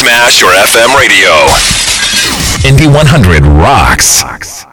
Smash your FM radio. Indy 100 rocks.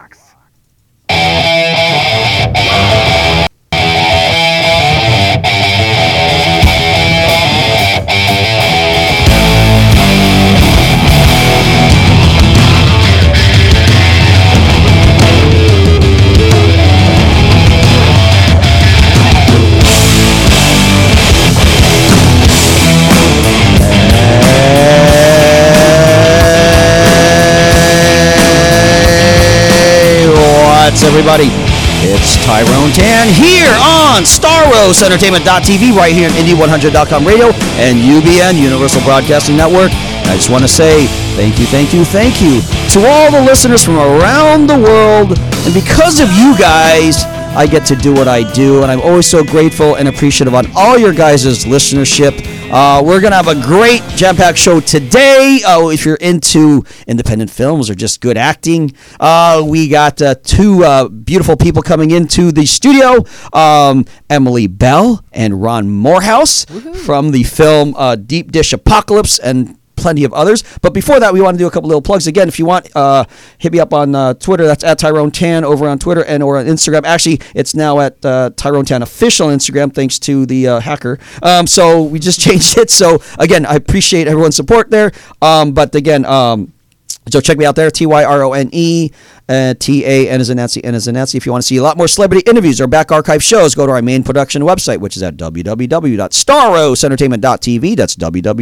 What's everybody? It's Tyrone Tan here on StarRoseEntertainment.tv right here at Indy100.com radio and UBN, Universal Broadcasting Network. I just want to say thank you to all the listeners from around the world. And because of you guys, I get to do what I do, and I'm always so grateful and appreciative on all your guys' listenership. We're going to have a great jam-packed show today. If you're into independent films or just good acting, we got two beautiful people coming into the studio, Emily Bell and Ron Morehouse from the film Deep Dish Apocalypse and plenty of others. But before that, we want to do a couple little plugs. Again, if you want, hit me up on Twitter. That's at Tyrone Tan over on Twitter and or on Instagram. Actually, it's now at Tyrone Tan official Instagram, thanks to the hacker. So we just changed it. So again, I appreciate everyone's support there. But again, so check me out there, TYRONE. T-A-N as in Nancy, N as in Nancy. If you want to see a lot more celebrity interviews or back archive shows, go to our main production website, which is at www.starroseEntertainment.tv. That's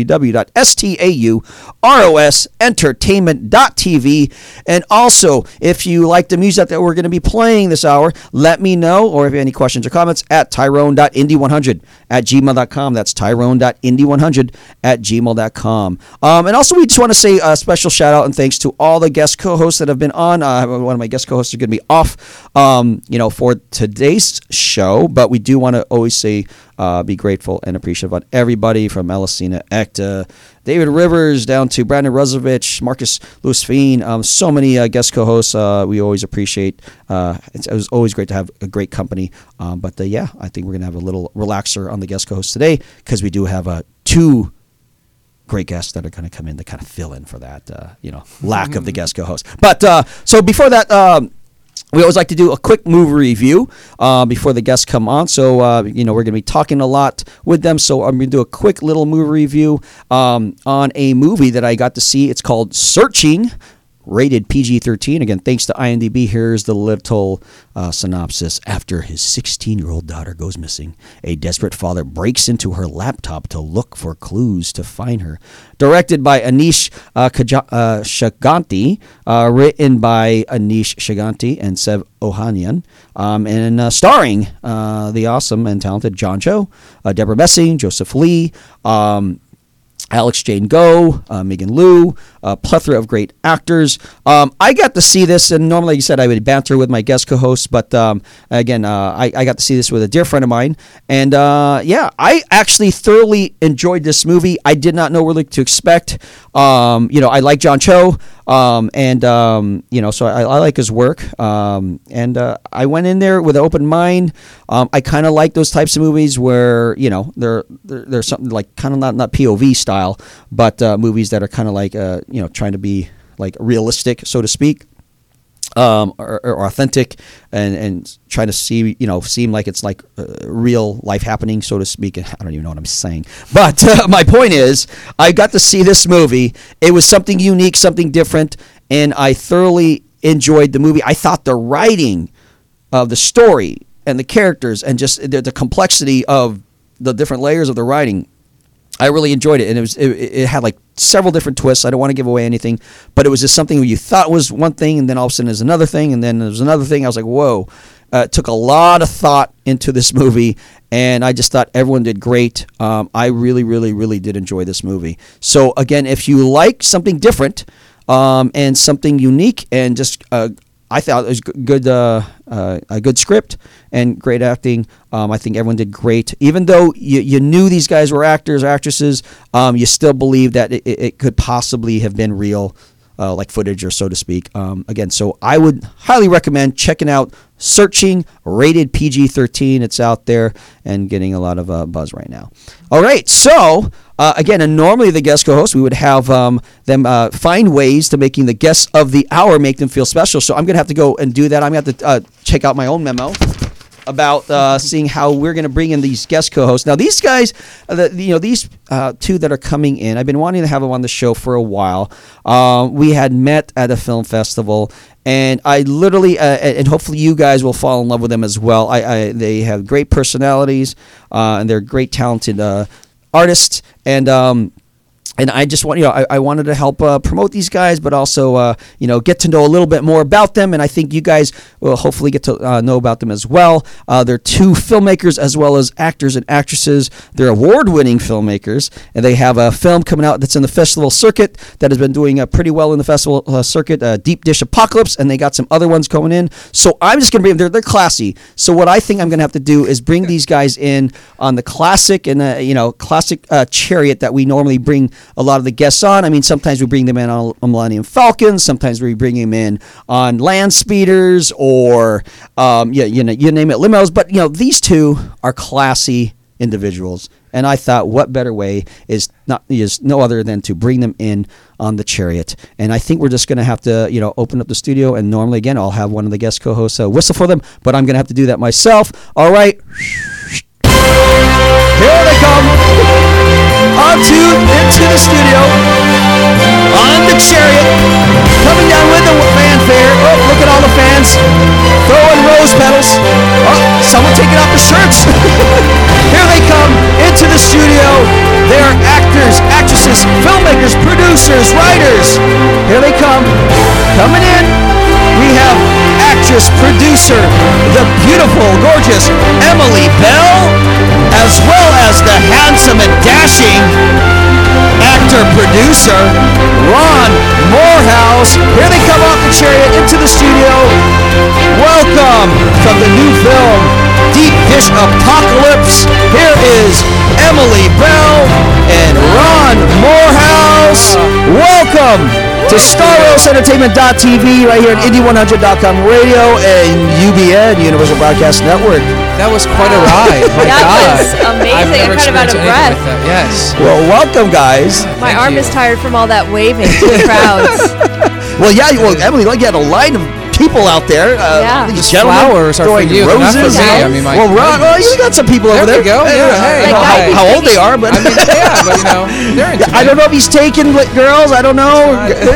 www.STAUROSEntertainment.tv. And also, if you like the music that we're going to be playing this hour, let me know, or if you have any questions or comments, at tyrone.indy100 at gmail.com. That's tyrone.indy100 at gmail.com. And also, we just want to say a special shout out and thanks to all the guest co-hosts that have been on. One of my guest co-hosts are going to be off, for today's show, but we do want to always say, be grateful and appreciative on everybody from Elisina Ekta, David Rivers, down to Brandon Rozovich, Marcus Louis Fiend, so many guest co-hosts. We always appreciate. It was always great to have a great company. I think we're going to have a little relaxer on the guest co-hosts today because we do have two great guests that are going to come in to kind of fill in for that, lack of the guest co-host. But so before that, we always like to do a quick movie review before the guests come on. So, we're going to be talking a lot with them. So I'm going to do a quick little movie review on a movie that I got to see. It's called Searching, rated PG-13. Again, thanks to IMDb. Here's the little synopsis. After his 16-year-old daughter goes missing, a desperate father breaks into her laptop to look for clues to find her. Directed by Anish Shaganti, written by Anish Shaganti and Sev Ohanian, and starring the awesome and talented John Cho, Deborah Messing, Joseph Lee, Alex Jane Go, Megan Liu, a plethora of great actors. I got to see this, and normally, like you said, I would banter with my guest co-hosts, but again, I got to see this with a dear friend of mine, and I actually thoroughly enjoyed this movie. I did not know what to expect. I like John Cho, so I like his work, and I went in there with an open mind. I kind of like those types of movies where they're something like kind of not POV style, but movies that are kind of like trying to be like realistic, so to speak, or authentic, and trying to seem like it's like real life happening, so to speak. I don't even know what I'm saying, but my point is, I got to see this movie. It was something unique, something different, and I thoroughly enjoyed the movie. I thought the writing of the story and the characters and just the complexity of the different layers of the writing, I really enjoyed it, and it had like several different twists. I don't want to give away anything, but it was just something where you thought was one thing, and then all of a sudden there's another thing, and then there's another thing. I was like, whoa. It took a lot of thought into this movie, and I just thought everyone did great. I really, really, really did enjoy this movie. So again, if you like something different and something unique, and just I thought it was a good script and great acting. I think everyone did great. Even though you knew these guys were actors or actresses, you still believe that it could possibly have been real, like footage or so to speak. Again, so I would highly recommend checking out searching rated PG-13. It's out there and getting a lot of buzz right now. All right, so again, and normally the guest co-host, we would have them find ways to making the guests of the hour make them feel special. So I'm going to have to go and do that. I'm going to have to check out my own memo about seeing how we're going to bring in these guest co-hosts. Now, these guys, these two that are coming in, I've been wanting to have them on the show for a while. We had met at a film festival, and I literally, and hopefully you guys will fall in love with them as well. They have great personalities, and they're great, talented artists, and I just want, I wanted to help promote these guys, but also, get to know a little bit more about them. And I think you guys will hopefully get to know about them as well. They're two filmmakers as well as actors and actresses. They're award-winning filmmakers, and they have a film coming out that's in the festival circuit that has been doing pretty well in the festival circuit, Deep Dish Apocalypse, and they got some other ones coming in. So I'm just going to bring, they're classy. So what I think I'm going to have to do is bring these guys in on the classic and, classic chariot that we normally bring a lot of the guests on. I mean, sometimes we bring them in on Millennium Falcons. Sometimes we bring them in on land speeders or, you name it, limos. But, these two are classy individuals. And I thought, what better way is no other than to bring them in on the chariot. And I think we're just going to have to, open up the studio. And normally, again, I'll have one of the guest co-hosts whistle for them. But I'm going to have to do that myself. All right. Here they come. Into the studio, on the chariot, coming down with the fanfare. Oh, look at all the fans throwing rose petals. Oh, someone taking off the shirts. Here they come into the studio. They are actors, actresses, filmmakers, producers, writers. Here they come. Coming in, we have actress, producer, the beautiful, gorgeous Emily Bell, as well as the handsome and dashing actor-producer Ron Morehouse. Here they come off the chariot into the studio. Welcome from the new film, Deep Dish Apocalypse. Here is Emily Bell and Ron Morehouse. Welcome to StarWarsEntertainment.tv right here at Indie100.com radio and UBN, Universal Broadcast Network. That was quite a ride. My that God. was amazing. I'm kind of out of breath. Like yes. Well, welcome, guys. My arm is tired from all that waving to the crowds. Well, yeah. Well, Emily, you had a line of people out there. These gentlemen flowers are for throwing you, not for roses. me. I mean, well, Ron, you got some people over there. There we go. Yeah, hey, Like how old they are, but I mean, but they're into I don't know if he's taking girls. I don't know.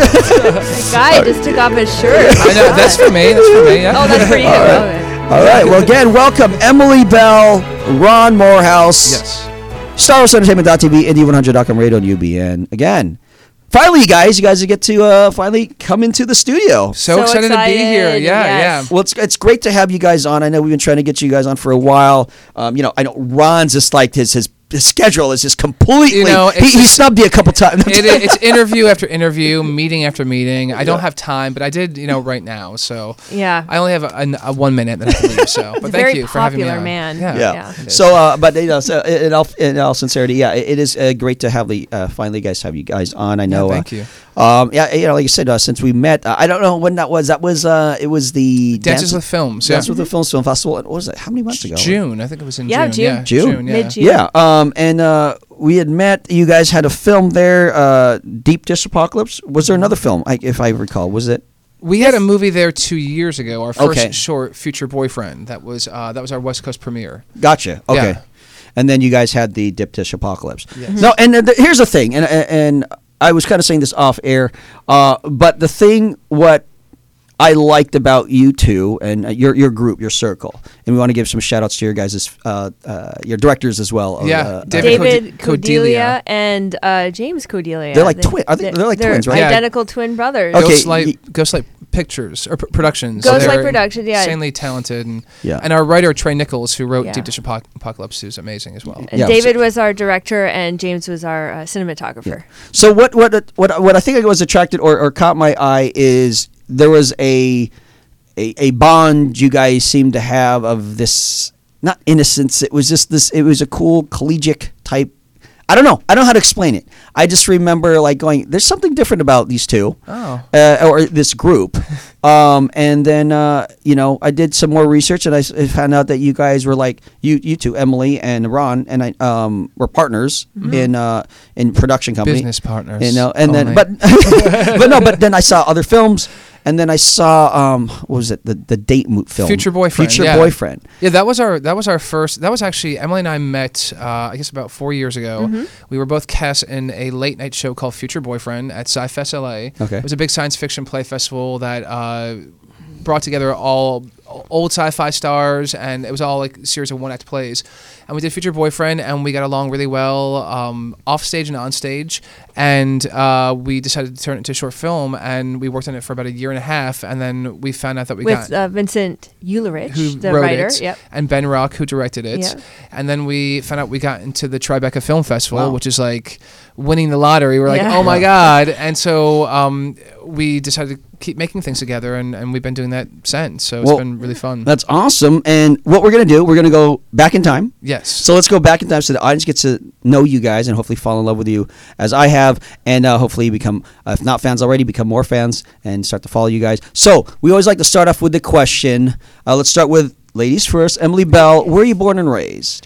The guy just took off his shirt. I know that's for me. That's for me. Yeah. Oh, that's for you. Okay. All right. Well, again, welcome Emily Bell, Ron Morehouse, Yes. StarWarsEntertainment.tv, Indie100.com radio, and UBN. Again, finally, you guys get to finally come into the studio. So excited to be here. Yes. Well, it's great to have you guys on. I know we've been trying to get you guys on for a while. I know Ron's just like his schedule is just completely. He snubbed you a couple times. It's interview after interview, meeting after meeting. I don't have time, but I did, right now. So Yeah. I only have a 1 minute that I have to leave. So, but thank you for having me Very on. popular man. Yeah. it is. So, but so in all sincerity, it is great to have finally have you guys on. I know. Thank you. Like you said, since we met, I don't know when that was. That was it was the Dances with Films. Dance with the Film Festival. What was it? How many months ago? June. I think it was in Yeah, June. June. Yeah. Mid-June. Yeah. And we had met. You guys had a film there, Deep Dish Apocalypse. Was there another film? If I recall, was it? We had a movie there 2 years ago. Our first Okay. short, Future Boyfriend. That was our West Coast premiere. Gotcha. Okay. Yeah. And then you guys had the Deep Dish Apocalypse. Yes. No, and here's the thing, and I was kind of saying this off air, but the thing what I liked about you two and your group, your circle, and we want to give some shout outs to your guys' your directors as well. David Cordelia Cordelia and James Cordelia. They're like twin. I think they're like twins, right? Yeah. Identical twin brothers. Okay. Ghostlight Pictures or Productions. Ghostlight They're Productions, yeah. insanely talented, Yeah. and our writer Trey Nichols, who wrote Yeah. Deep Dish Apocalypse, is amazing as well. And Yeah. David was our director, and James was our cinematographer. So what I think was attracted or caught my eye is there was a bond you guys seemed to have of this, not innocence. It was just this. It was a cool collegiate type. I don't know. I don't know how to explain it. I just remember like going, there's something different about these two, or this group. And then I did some more research, and I found out that you guys were like you two, Emily and Ron, and I were partners in production company, business partners. And then but then I saw other films. And then I saw what was it, the date film, Future Boyfriend. Boyfriend. Yeah, that was our first. That was actually Emily and I met I guess about 4 years ago. We were both cast in a late night show called Future Boyfriend at Sci-Fest LA. Okay. It was a big science fiction play festival that brought together all old sci-fi stars, and it was all like a series of one-act plays. And we did Future Boyfriend, and we got along really well off stage and on stage. And we decided to turn it into a short film, and we worked on it for about a year and a half. And then we found out that we with got Vincent Ulerich, who the wrote writer, it, and Ben Rock, who directed it. Yep. And then we found out we got into the Tribeca Film Festival, Wow. which is like winning the lottery. We're like, Yeah. oh my God. And so we decided to keep making things together, and we've been doing that since. So it's been really fun. That's awesome. And what we're going to do, we're going to go back in time. Yes. So let's go back in time so the audience gets to know you guys and hopefully fall in love with you as I have, and hopefully become, if not fans already, become more fans and start to follow you guys. So we always like to start off with the question. Let's start with ladies first. Emily Bell, where are you born and raised?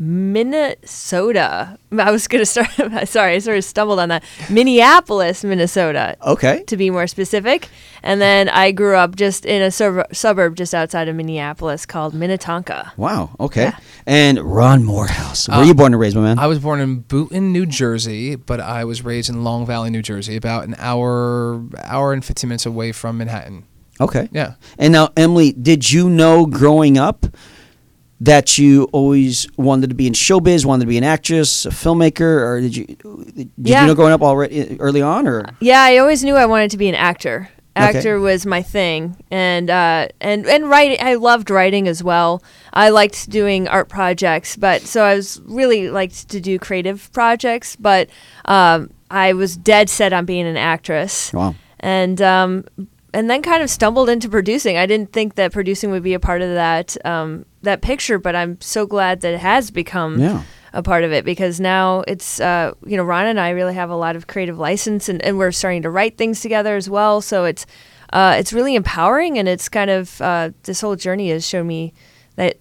Minnesota. I was going to start. Sorry, I sort of stumbled on that. Minneapolis, Minnesota, Okay. to be more specific. And then I grew up just in a suburb just outside of Minneapolis called Minnetonka. Wow. Okay. Yeah. And Ron Morehouse, where are you born and raised, my man? I was born in Boonton, New Jersey, but I was raised in Long Valley, New Jersey, about an hour and 15 minutes away from Manhattan. Okay. Yeah. And now, Emily, did you know growing up that you always wanted to be in showbiz, wanted to be an actress, a filmmaker, or did you know growing up already early on, or? Yeah, I always knew I wanted to be an actor. Okay. Actor was my thing, and writing. I loved writing as well. I liked doing art projects, but so I was really liked to do creative projects. But I was dead set on being an actress. Wow. And then kind of stumbled into producing. I didn't think that producing would be a part of that picture, but I'm so glad that it has become a part of it, because now it's Ron and I really have a lot of creative license, and we're starting to write things together as well. So it's really empowering, and it's kind of this whole journey has shown me that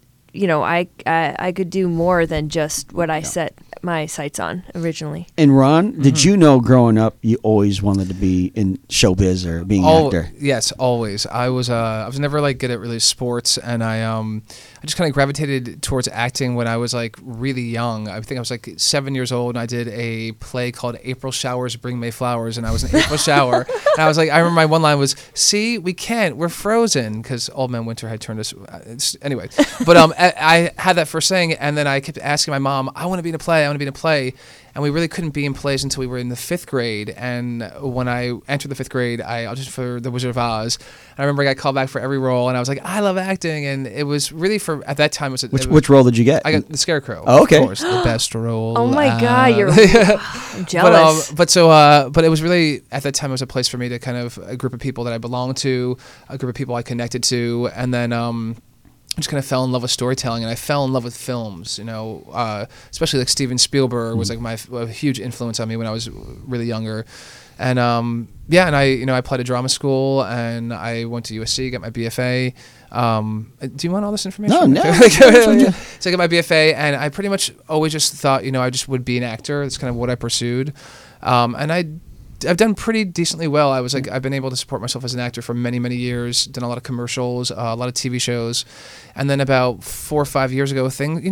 I could do more than just what I set my sights on originally. And Ron, did you know growing up you always wanted to be in showbiz or being an actor? Yes, always. I was never like good at really sports, and I just kind of gravitated towards acting when I was like really young. I think I was like 7 years old, and I did a play called April Showers Bring May Flowers, and I was an April shower. And I was like, I remember my one line was, "See, we can't, we're frozen," because Old Man Winter had turned us. Anyway, but I had that first thing, and then I kept asking my mom, "I want to be in a play. I want to be in a play." And we really couldn't be in plays until we were in the 5th grade. And when I entered the 5th grade, I auditioned for The Wizard of Oz. And I remember I got called back for every role, and I was like, I love acting. And it was really at that time, Which role did you get? I got the Scarecrow. Oh, okay. Of course, the best role. Oh my God, I'm jealous. But it was really, at that time, it was a place for me to kind of, a group of people that I belonged to, a group of people I connected to, and then I just kind of fell in love with storytelling, and I fell in love with films, especially like Steven Spielberg was like a huge influence on me when I was really younger. And and I applied to drama school, and I went to USC, got my BFA. Do you want all this information? No. So I got my BFA, and I pretty much always just thought, I just would be an actor. That's kind of what I pursued. And I've done pretty decently well. I've been able to support myself as an actor for many, many years, done a lot of commercials, a lot of TV shows. And then about 4 or 5 years ago,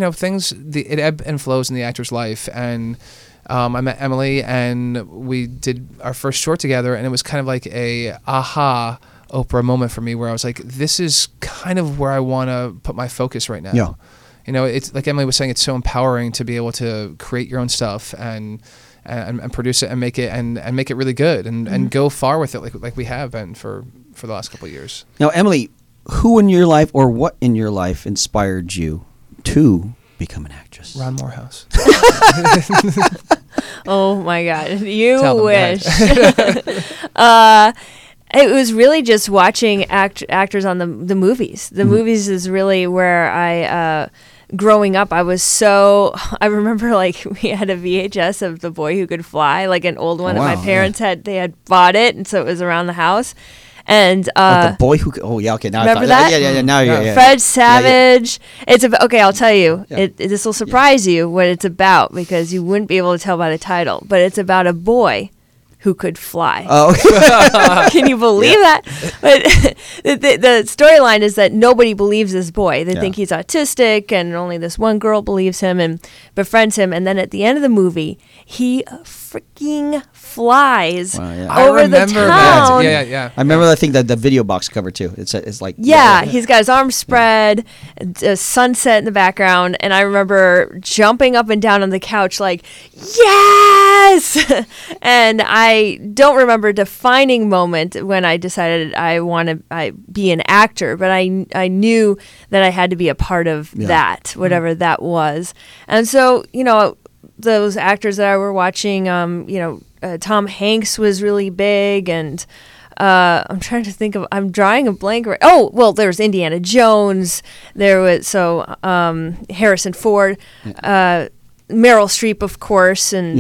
it ebb and flows in the actor's life. And I met Emily, and we did our first short together, and it was kind of like a aha Oprah moment for me, where I was like, this is kind of where I want to put my focus right now. Yeah. It's like Emily was saying, it's so empowering to be able to create your own stuff and produce it and make it really good and go far with it like we have been for the last couple of years. Now, Emily, who in your life or what in your life inspired you to become an actress? Ron Morehouse. Oh my God, you Tell them, wish. It was really just watching actors on the movies. The movies is really where I growing up, I remember like we had a VHS of The Boy Who Could Fly, like an old one that my parents had bought it, and so it was around the house. And The Boy Who Could, okay, now remember that? Yeah, now yeah. Fred Savage. Yeah. It's okay, I'll tell you. Yeah. This will surprise you what it's about, because you wouldn't be able to tell by the title. But it's about a boy who could fly. Oh, can you believe that? But the storyline is that nobody believes this boy. They think he's autistic, and only this one girl believes him and befriends him. And then at the end of the movie, he freaking flies over the town. Yeah. I remember. I think that the video box cover too. It's like he's got his arms spread, a sunset in the background, and I remember jumping up and down on the couch like, yes! And I don't remember a defining moment when I decided I want to be an actor, but I knew that I had to be a part of that, whatever that was. And so, those actors that I were watching, Tom Hanks was really big, and I'm trying to think of. I'm drawing a blank. Oh, well, there was Indiana Jones. There was Harrison Ford, Meryl Streep, of course, and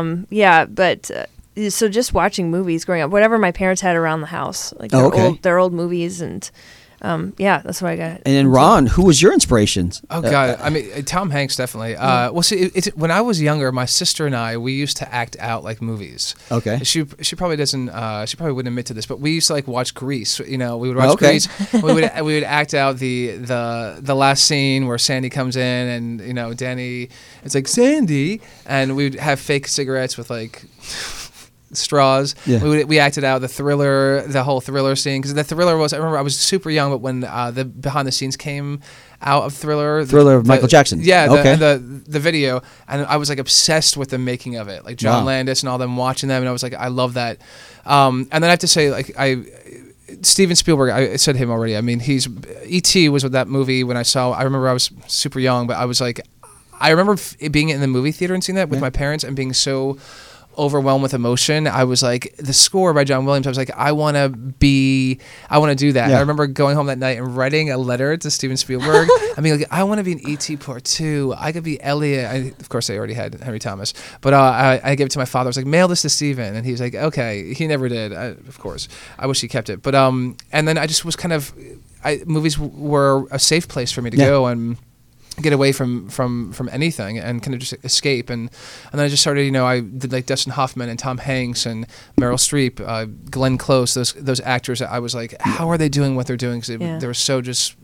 so just watching movies growing up, whatever my parents had around the house, like their old movies, and that's what I got. And then Ron, who was your inspirations? Oh God, I mean Tom Hanks definitely. Well, see, when I was younger, my sister and I, we used to act out like movies. Okay. She probably doesn't. She probably wouldn't admit to this, but we used to like watch Grease. We would watch Grease. we would act out the last scene where Sandy comes in, and Danny, it's like Sandy, and we would have fake cigarettes with like straws. Yeah. We acted out the whole Thriller scene, because the Thriller was, I remember I was super young, but when the behind the scenes came out of Thriller of Michael Jackson. Yeah, the video, and I was like obsessed with the making of it, like John Landis and all them watching them, and I was like, I love that. And then I have to say, like Steven Spielberg, I said him already. I mean, E.T. was with that movie when I remember I was super young, but I was like, I remember being in the movie theater and seeing that with my parents and being so overwhelmed with emotion. I was like, the score by John Williams, I was like, I want to do that. I remember going home that night and writing a letter to Steven Spielberg. I mean, like, I want to be in E.T. Part 2. I could be Elliot. Of course, they already had Henry Thomas, but I gave it to my father. I was like, mail this to Steven, and he was like, okay. He never did. Of course, I wish he kept it. But and then I just was kind of, movies were a safe place for me to go and get away from anything and kind of just escape, and then I just started, I did like Dustin Hoffman and Tom Hanks and Meryl Streep, Glenn Close, those actors that I was like, how are they doing what they're doing? Because they were so just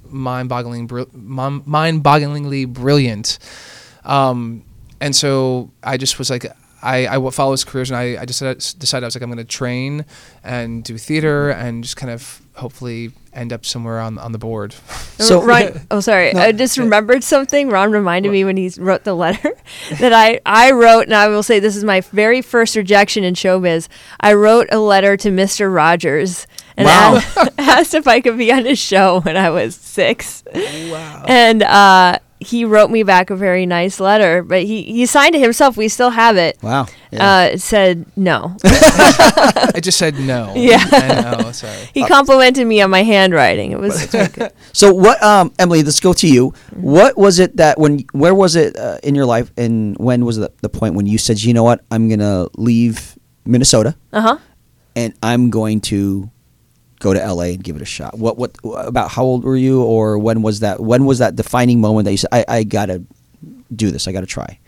mind-bogglingly brilliant, and so I just was like, I followed his careers, and I just decided I was like, I'm going to train and do theater and just kind of hopefully end up somewhere on the board. So Ron, I just remembered something. Ron reminded me when he wrote the letter that I wrote, and I will say this is my very first rejection in showbiz. I wrote a letter to Mr. Rogers and asked if I could be on his show when I was 6. Wow. And he wrote me back a very nice letter, but he signed it himself. We still have it. Wow. Yeah. It said no. It just said no. Yeah. No, sorry. He complimented me on my handwriting. It was good. So what, Emily, let's go to you. What was it where was it in your life, and when was the point when you said, you know what, I'm going to leave Minnesota and I'm going to go to LA and give it a shot? What about how old were you, or when was that defining moment that you said, I gotta do this, I gotta try?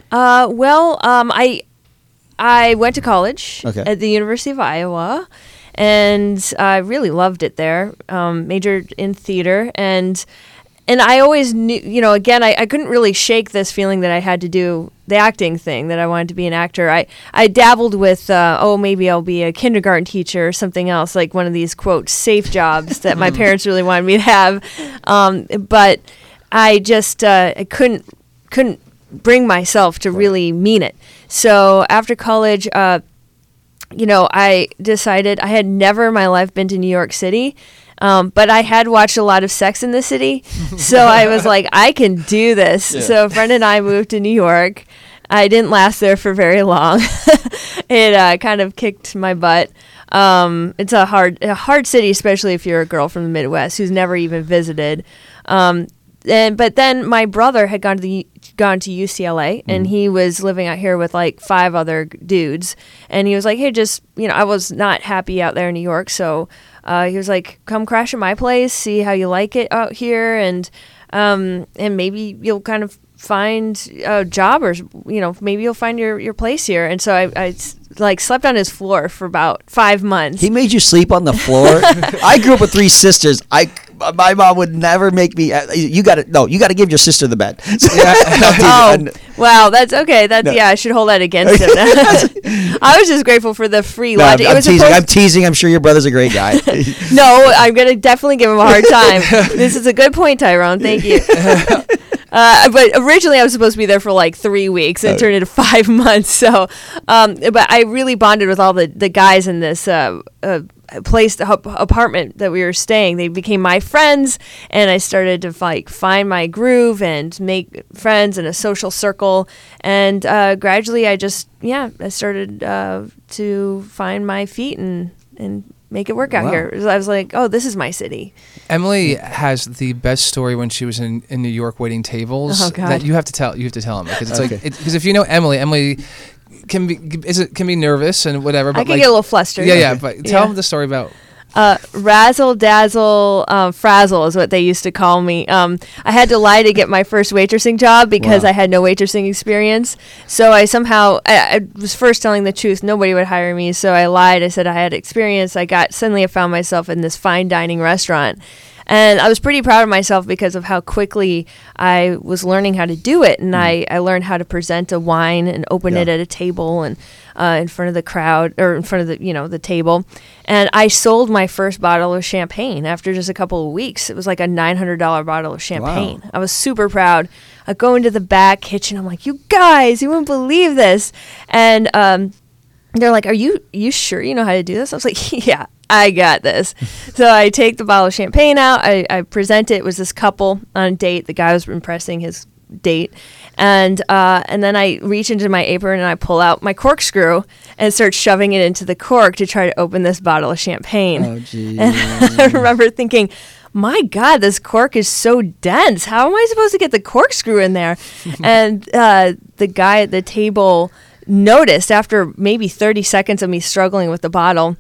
I went to college at the University of Iowa, and I really loved it there. Majored in theater, and I always knew, again, I couldn't really shake this feeling that I had to do the acting thing, that I wanted to be an actor. I dabbled with, maybe I'll be a kindergarten teacher or something else, like one of these, quote, safe jobs that my parents really wanted me to have. But I just I couldn't bring myself to really mean it. So after college, I decided, I had never in my life been to New York City. But I had watched a lot of Sex in the City, so I was like, I can do this. Yeah. So a friend and I moved to New York. I didn't last there for very long. It kind of kicked my butt. It's a hard city, especially if you're a girl from the Midwest who's never even visited. but then my brother had gone to UCLA, and he was living out here with like 5 other dudes, and he was like, hey, just, I was not happy out there in New York, so he was like, come crash at my place, see how you like it out here, and maybe you'll kind of find a job, or maybe you'll find your place here. And so I like slept on his floor for about 5 months. He made you sleep on the floor? I grew up with 3 sisters. My mom would never make me. You got to give your sister the bed. Wow, that's okay. I should hold that against him. I was just grateful for the free lodging. I'm teasing. I'm sure your brother's a great guy. No, I'm gonna definitely give him a hard time. This is a good point, Tyrone. Thank you. But originally I was supposed to be there for like 3 weeks, and it turned into 5 months. So, but I really bonded with all the guys in this apartment that we were staying. They became my friends, and I started to like find my groove and make friends in a social circle. And gradually, I started to find my feet and make it work out here. I was like, oh, this is my city. Emily has the best story when she was in New York waiting tables that you have to tell him, because it's because if you know Emily can be nervous and whatever, but I can get a little flustered. Yeah, but tell them the story about razzle dazzle frazzle is what they used to call me. I had to lie to get my first waitressing job because I had no waitressing experience. So I was first telling the truth. Nobody would hire me, so I lied. I said I had experience. Suddenly I found myself in this fine dining restaurant. And I was pretty proud of myself because of how quickly I was learning how to do it. And I learned how to present a wine and open it at a table and in front of the crowd, or in front of the table. And I sold my first bottle of champagne after just a couple of weeks. It was like a $900 bottle of champagne. Wow. I was super proud. I go into the back kitchen. I'm like, you guys, you wouldn't believe this. And they're like, are you sure you know how to do this? I was like, yeah, I got this. So I take the bottle of champagne out. I present it. It was this couple on a date. The guy was impressing his date. And then I reach into my apron and I pull out my corkscrew and start shoving it into the cork to try to open this bottle of champagne. Oh, geez. And I remember thinking, my God, this cork is so dense. How am I supposed to get the corkscrew in there? And the guy at the table noticed after maybe 30 seconds of me struggling with the bottle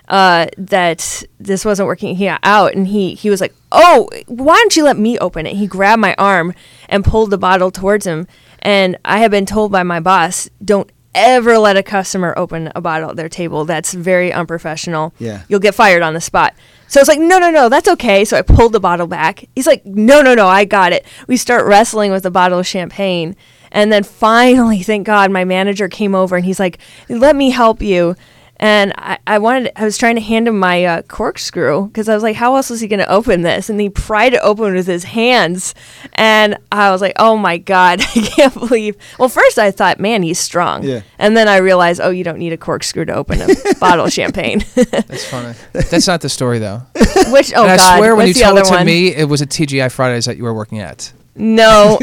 that this wasn't working out, and he was like, oh, why don't you let me open it? He grabbed my arm and pulled the bottle towards him, and I had been told by my boss, don't ever let a customer open a bottle at their table. That's very unprofessional. Yeah. You'll get fired on the spot. So it's like, no, that's okay. So I pulled the bottle back. He's like, no, I got it. We start wrestling with the bottle of champagne. And then finally, thank God, my manager came over and he's like, let me help you. And I was trying to hand him my corkscrew because I was like, how else was he going to open this? And he pried it open with his hands. And I was like, oh my God, I can't believe. Well, first I thought, man, he's strong. Yeah. And then I realized, oh, you don't need a corkscrew to open a bottle of champagne. That's funny. That's not the story, though. God. I swear when you told it to me, it was a TGI Fridays that you were working at. No.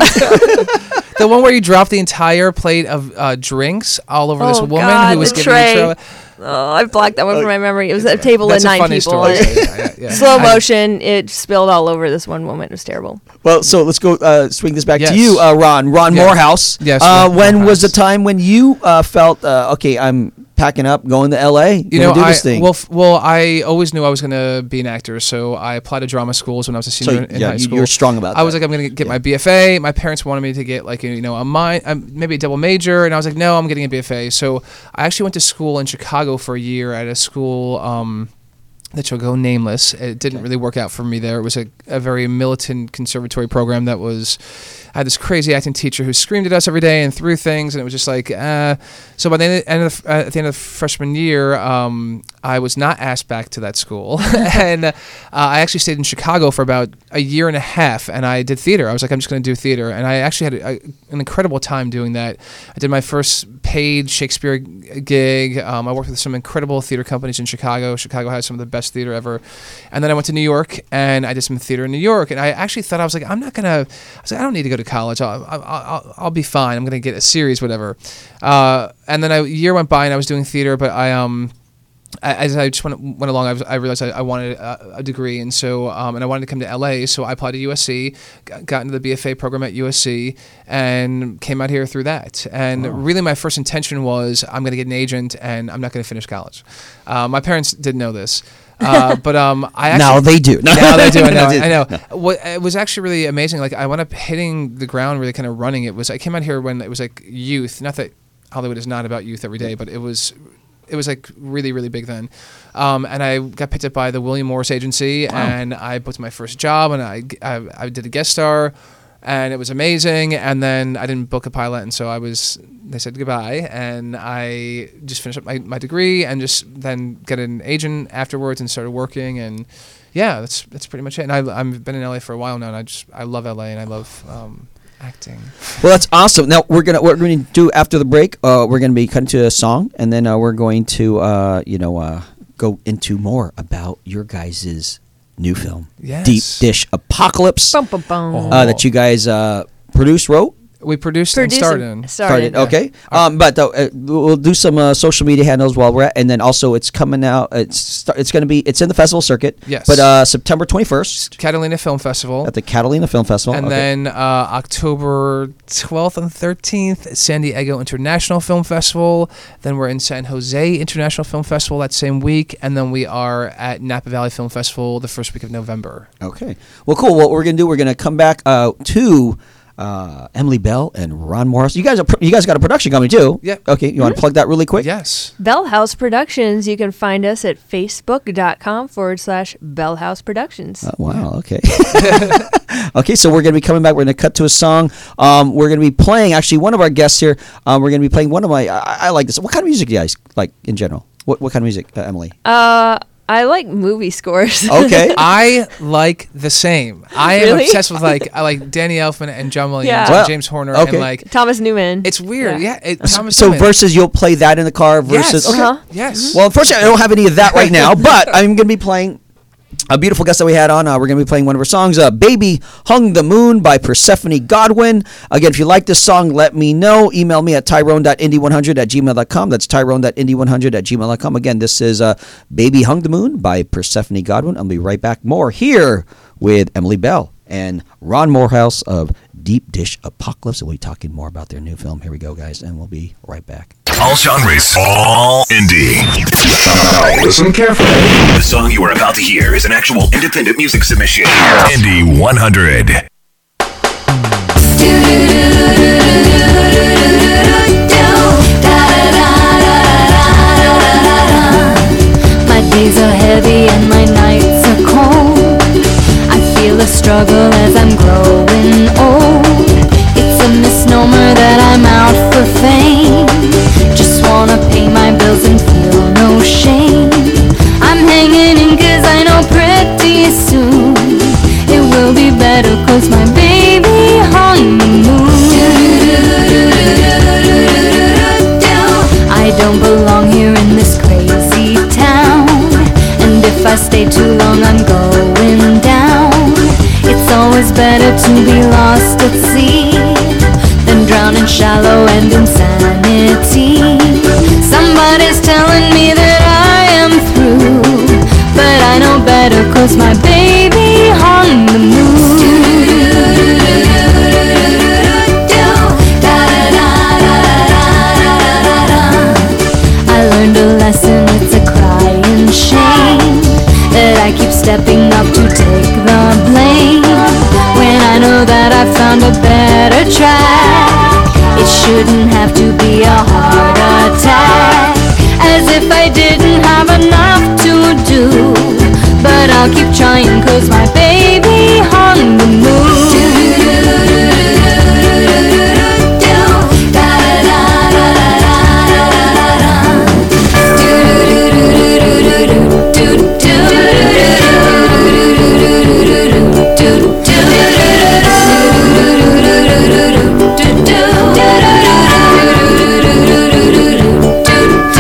The one where you dropped the entire plate of drinks all over this woman who was giving you trouble. Oh, I've blocked that one from my memory. It was a table of 9 people. Story. Yeah. Slow motion. It spilled all over this one woman. It was terrible. Well, so let's go swing this back to you, Ron Morehouse. Yes. When was the time when you felt, okay, I'm packing up, going to LA, do this thing? Well, I always knew I was going to be an actor, so I applied to drama schools when I was a senior in high school. You're strong about that. I was like, I'm going to get my BFA. My parents wanted me to get like maybe a double major, and I was like, no, I'm getting a BFA. So I actually went to school in Chicago for a year at a school that shall go nameless. It didn't really work out for me there. It was a very militant conservatory program that I had this crazy acting teacher who screamed at us every day and threw things, and it was just like, so by the end of at the end of freshman year, I was not asked back to that school. And I actually stayed in Chicago for about a year and a half, and I did theater. I was like, I'm just going to do theater. And I actually had an incredible time doing that. I did my first paid Shakespeare gig. I worked with some incredible theater companies in Chicago. Chicago has some of the best theater ever. And then I went to New York, and I did some theater in New York. And I actually thought, I was like, I don't need to go to college. I'll be fine. I'm going to get a series, whatever. And then a year went by, and I was doing theater, but as I just went along, I realized I wanted a degree, and so and I wanted to come to LA, so I applied to USC, got into the BFA program at USC, and came out here through that. And really, my first intention was I'm going to get an agent, and I'm not going to finish college. My parents didn't know this. But I actually, now they do. Now they do. I know. No. It was actually really amazing. Like I wound up hitting the ground, really kind of running. I came out here when it was like youth. Not that Hollywood is not about youth every day, but it was like really, really big then. And I got picked up by the William Morris Agency, and I booked my first job, and I did a guest star, and it was amazing. And then I didn't book a pilot, and so they said goodbye, and I just finished up my degree, and just then got an agent afterwards and started working, and yeah, that's pretty much it. And I've been in LA for a while now, and I love LA, and I love acting. Well, that's awesome. Now what we're going to do after the break, we're going to be cutting to a song, and then we're going to go into more about your guys' new film, Yes. Deep Dish Apocalypse, Bum, bum, bum. that you guys produced, wrote. We produced and started. Started. Okay. But we'll do some social media handles while we're at, and then also it's coming out. It's going to be. It's in the festival circuit. Yes. But September 21st Catalina Film Festival. at the Catalina Film Festival, And then October 12th and 13th at San Diego International Film Festival. Then we're in San Jose International Film Festival that same week. And then we are at Napa Valley Film Festival the first week of November. Okay. Well, cool. What we're going to do, we're going to come back to Emily Bell and Ron Morris. You guys got a production company too. Yeah. Okay. You want to plug that really quick? Yes. Bell House Productions. You can find us at facebook.com/Bell House Productions. Wow. Okay. Okay. So we're going to be coming back. We're going to cut to a song. We're going to be playing actually one of our guests here. We're going to be playing one of my. I like this. What kind of music do you guys like in general? What kind of music, Emily? I like movie scores. Okay. I like the same. I am Really? obsessed with I like Danny Elfman and John Williams Yeah. and Well, James Horner okay. and like Thomas Newman. it's weird. Yeah. Yeah. Thomas So Newman. versus you'll play that in the car versus. Yes. Okay. Uh-huh. Yes. Well, unfortunately, I don't have any of that right now, but I'm going to be playing a beautiful guest that we had on. We're going to be playing one of her songs, Baby Hung the Moon by Persephone Godwin. Again, if you like this song, let me know. Email me at tyrone.indy100@gmail.com. That's tyrone.indy100@gmail.com. Again, this is Baby Hung the Moon by Persephone Godwin. I'll be right back. More here with Emily Bell and Ron Morehouse of Deep Dish Apocalypse. We'll be talking more about their new film. Here we go, guys, and we'll be right back. All genres, all indie. Now listen carefully. The song you are about to hear is an actual independent music submission. Indie 100. My days are heavy and my nights are cold. I feel a struggle as I'm growing old. It's a misnomer that I'm out for fame. Just wanna pay my bills and feel no shame. I'm hanging in 'cause I know pretty soon it will be better 'cause my baby hung the moon. I don't belong here in this crazy town, and if I stay too long I'm going down. It's always better to be lost at sea than drown in shallow and insanity. Somebody's telling me that I am through, but I know better 'cause my baby hung the moon. I learned a lesson, it's a crying shame that I keep stepping up to take the blame when I know that I found a better track. It shouldn't have to be a heart attack, as if I didn't have enough to do. But I'll keep trying 'cause my baby hung the moon.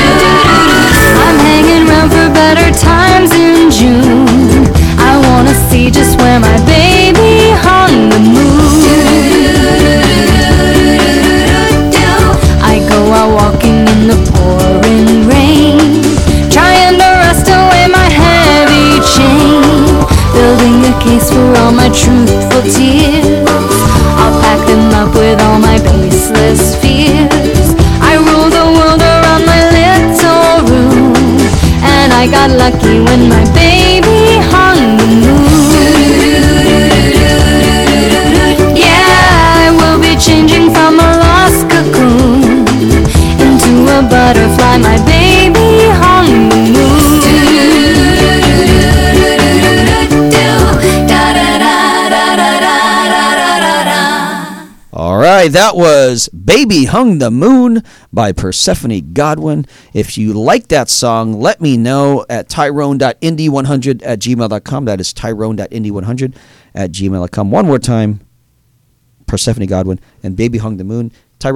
I'm hanging around for better times in June. I wanna see lucky when my baby hung the moon. Yeah, I will be changing from a lost cocoon into a butterfly. My baby hung the moon. All right, that was Baby Hung the Moon by Persephone Godwin. If you like that song, let me know at tyrone.indie100@gmail.com. That is tyrone.indie100@gmail.com. One more time, Persephone Godwin and Baby Hung the Moon,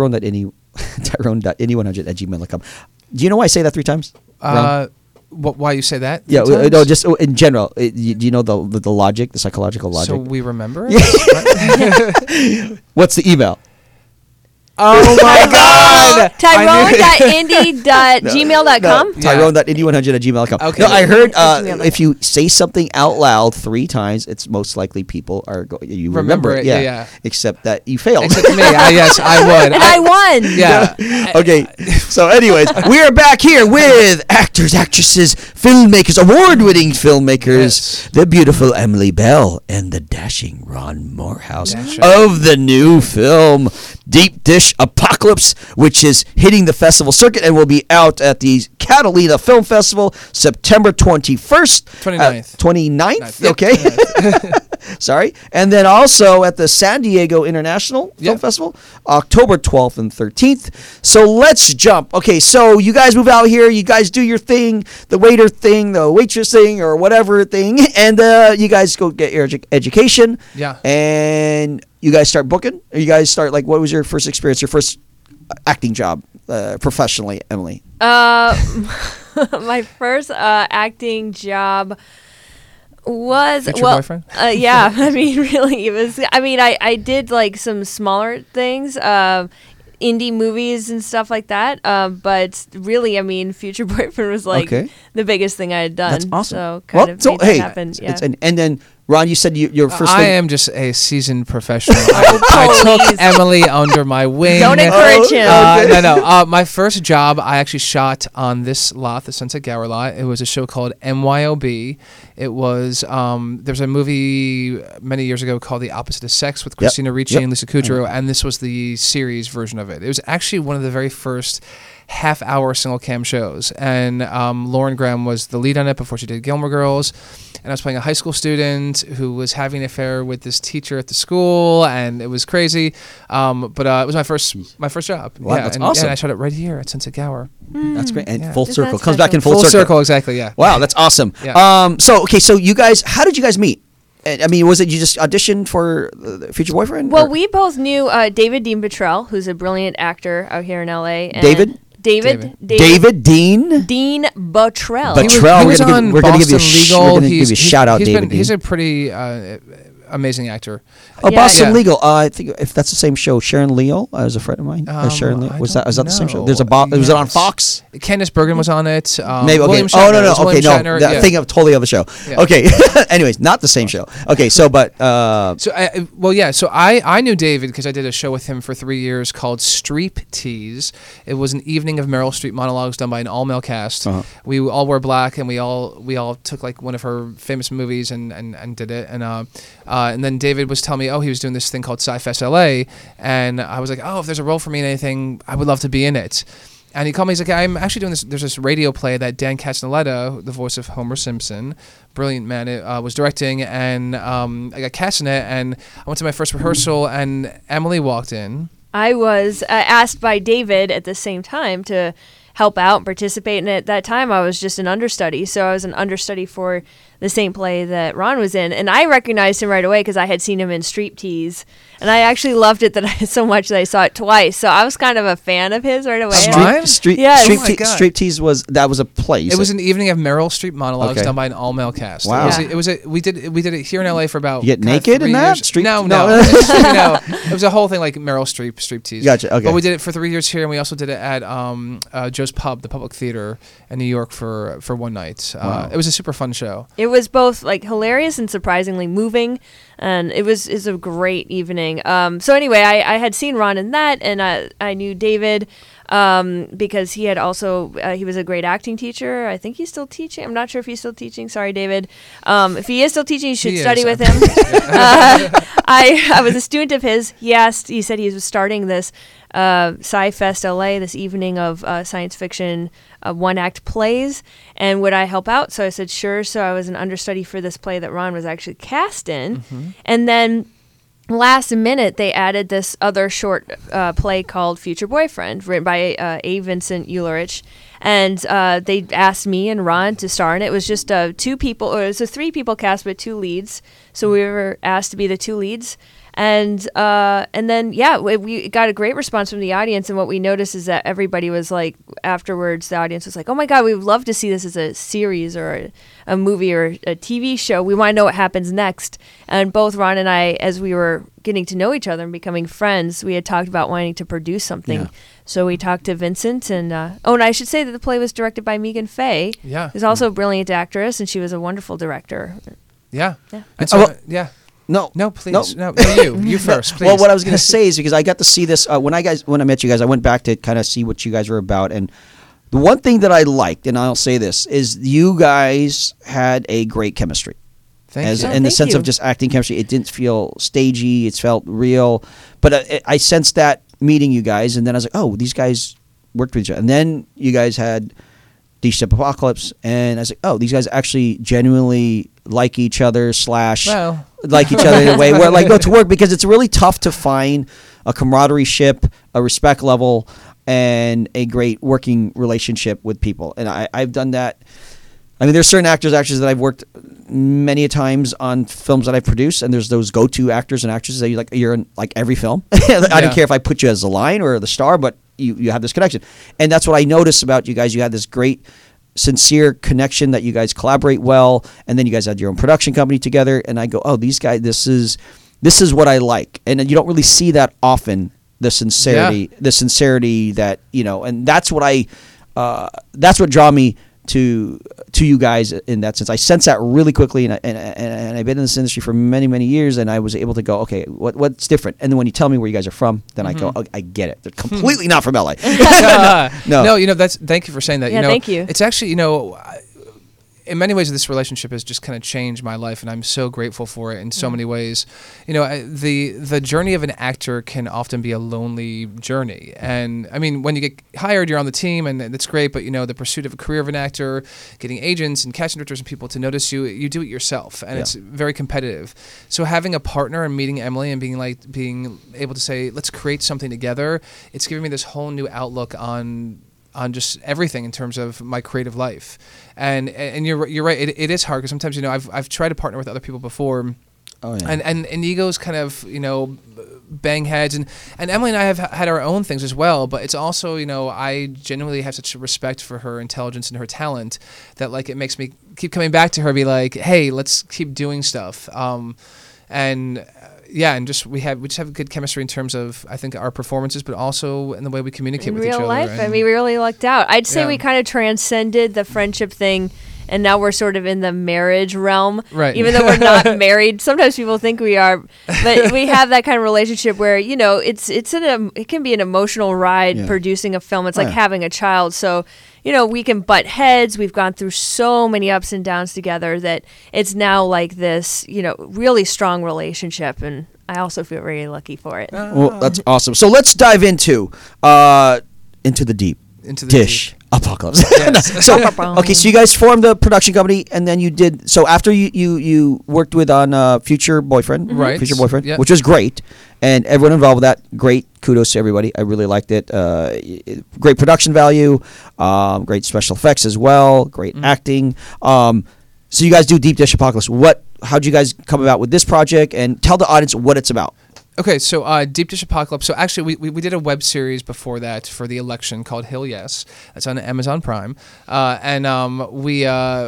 tyrone.indie100@gmail.com. Do you know why I say that 3 times? Why you say that? Yeah, no, just in general. Do you know the logic, the psychological logic? So we remember it? What's the email? Oh my God! Tyrone.indie.gmail.com. Tyrone.indie100@gmail.com. Okay. No, I heard if you say something out loud 3 times, it's most likely people are you remember it. Yeah. Except that you failed. Except for me. Yes, I would. And I won. Yeah. Okay. So, anyways, we are back here with actors, actresses, filmmakers, award-winning filmmakers, Yes. the beautiful Emily Bell and the dashing Ron Morehouse That's right. of the new film Deep Dish Apocalypse, which is hitting the festival circuit and will be out at the Catalina Film Festival September 21st. 29th. 29th? Yep, Okay. 29th. Sorry. And then also at the San Diego International Film Yep. Festival, October 12th and 13th. So let's jump. Okay, so you guys move out here. You guys do your thing, the waiter thing, the waitress thing, or whatever thing. And you guys go get your education. Yeah. And you guys start booking? Or you guys start, like, what was your first experience, your first acting job professionally, Emily? My first acting job was Future boyfriend? Yeah, I mean, really, it was. I mean, I did like some smaller things, indie movies and stuff like that. But really, I mean, Future Boyfriend was like the biggest thing I had done. That's awesome. So kind of made that happen. Yeah. And then Ron, you said your first I thing. am just a seasoned professional. I took Emily under my wing. Don't encourage him. No. My first job, I actually shot on this lot, the Sunset Gower lot. It was a show called MYOB. It was there was a movie many years ago called The Opposite of Sex with Christina Ricci and Lisa Kudrow, and this was the series version of it. It was actually one of the very first half-hour single cam shows, and Lauren Graham was the lead on it before she did Gilmore Girls. And I was playing a high school student who was having an affair with this teacher at the school, and it was crazy. But it was my first job. Wow, that's awesome. And I shot it right here at Sunset Gower. That's great. And Yeah. full Isn't circle. that Comes back in special? full circle. Circle, exactly, yeah. Wow, that's awesome. Yeah. So you guys, how did you guys meet? I mean, was it you just auditioned for the Future Boyfriend? Well, or? we both knew David Dean Petrell, who's a brilliant actor out here in LA. And David Dean Dean Bottrell. Bottrell. He was we're on gonna give you Boston we're Legal. gonna give you a shout out, David Dean. He's a pretty amazing actor. Oh, Yeah. Boston Yeah. Legal. I think if that's the same show, Sharon Leal is a friend of mine. Sharon Leal. I Was don't that the same show? know. There's a was it on Yes. Fox? Candice Bergen was on it. Maybe. Okay. William Oh Shatner. no. It was Okay, William no. Shatner, That yeah. thing of totally other show. Yeah. Okay. Anyways, not the same show. Okay. So, but So I knew David because I did a show with him for 3 years called Streep Tease. It was an evening of Meryl Streep monologues done by an all-male cast. We all wore black, and we all took like one of her famous movies and did it. And then David was telling me, he was doing this thing called Sci-Fest LA, and I was like, if there's a role for me in anything, I would love to be in it. And he called me. He's like, I'm actually doing this. There's this radio play that Dan Castellaneta, the voice of Homer Simpson, brilliant man, was directing, and I got cast in it. And I went to my first rehearsal, and Emily walked in. I was asked by David at the same time to help out and participate. And at that time, I was just an understudy. So I was an understudy for the same play that Ron was in. And I recognized him right away because I had seen him in Streep Tease. And I actually loved it so much that I saw it twice. So I was kind of a fan of his right away. Yes. Oh my God. Streep Tease was a play. It was an evening of Meryl Streep monologues Okay. done by an all-male cast. Wow. We did it here in LA for about. You get kinda naked in 3 that? years. Streep- No. no. No. It was a whole thing like Meryl Streep Tease. Gotcha, okay. But we did it for 3 years here, and we also did it at Joe's Pub, the Public Theater in New York for one night. Wow. It was a super fun show. It was both like hilarious and surprisingly moving, and is a great evening. So anyway, I had seen Ron in that, and I knew David because he had also he was a great acting teacher. I think he's still teaching. I'm not sure if he's still teaching. Sorry, David. If he is still teaching, you should study with him. I was a student of his. He said he was starting this Sci-Fest LA, this evening of science fiction one-act plays, and would I help out? So I said sure. So I was an understudy for this play that Ron was actually cast in, and then last minute they added this other short play called Future Boyfriend, written by A. Vincent Ullrich, and they asked me and Ron to star in it. It was just 2 people, or it was a 3 people cast with 2 leads, so we were asked to be the 2 leads. And then we got a great response from the audience, and what we noticed is that everybody was like, afterwards the audience was like, oh my god, we would love to see this as a series or a movie or a TV show. We want to know what happens next. And both Ron and I, as we were getting to know each other and becoming friends, we had talked about wanting to produce something. Yeah. So we talked to Vincent, and and I should say that the play was directed by Megan Fay, who's also a brilliant actress, and she was a wonderful director. And so, No, please. No, you first, please. Well, what I was going to say is, because I got to see this when I met you guys, I went back to kind of see what you guys were about, and the one thing that I liked, and I'll say this, is you guys had a great chemistry. Thank you. In the sense of just acting chemistry. It didn't feel stagey. It felt real. But I sensed that meeting you guys, and then I was like, oh, these guys worked with each other. And then you guys had Deep Dish Apocalypse, and I was like, oh, these guys actually genuinely like each other / like each other in a way where like go to work, because it's really tough to find a camaraderie ship, a respect level, and a great working relationship with people. And I've done that. I mean, there's certain actors that I've worked many a times on films that I've produced, and there's those go-to actors and actresses that you're in like every film. I don't care if I put you as the line or the star, but you have this connection. And that's what I noticed about you guys. You had this great sincere connection, that you guys collaborate well, and then you guys had your own production company together, and I go, oh, these guys, this is what I like. And you don't really see that often, the sincerity that, and that's what draw me to you guys in that sense. I sense that really quickly, and I've been in this industry for many, many years, and I was able to go, okay, what's different? And then when you tell me where you guys are from, then I go, oh, I get it. They're completely not from LA. No, thank you for saying that. Yeah, thank you. It's actually, in many ways, this relationship has just kind of changed my life, and I'm so grateful for it in so many ways. The journey of an actor can often be a lonely journey, and I mean, when you get hired, you're on the team, and that's great. But the pursuit of a career of an actor, getting agents and casting directors and people to notice you, you do it yourself, and it's very competitive. So having a partner and meeting Emily and being able to say, let's create something together, it's given me this whole new outlook on just everything in terms of my creative life. And you're right, it is hard, because sometimes I've tried to partner with other people before, and egos kind of bang heads, and Emily and I have had our own things as well, but it's also I genuinely have such a respect for her intelligence and her talent that like it makes me keep coming back to her, be like, hey, let's keep doing stuff, and just we just have good chemistry in terms of, I think, our performances, but also in the way we communicate with each other. In real life, I mean, we really lucked out. I'd say we kind of transcended the friendship thing, and now we're sort of in the marriage realm. Right. Even though we're not married, sometimes people think we are, but we have that kind of relationship where it can be an emotional ride producing a film. It's like having a child. So we can butt heads. We've gone through so many ups and downs together that it's now like this, really strong relationship. And I also feel very lucky for it. Well, that's awesome. So let's dive into the deep. Into the Dish deep. Apocalypse. So you guys formed a production company, and then you did. So after you worked with on Future Boyfriend, right? Future Boyfriend, which was great, and everyone involved with that, great. Kudos to everybody. I really liked it. Great production value, great special effects as well, great acting. So you guys do Deep Dish Apocalypse. How'd you guys come about with this project, and tell the audience what it's about? Okay, so Deep Dish Apocalypse. So actually, we did a web series before that for the election called Hill Yes. That's on Amazon Prime, and we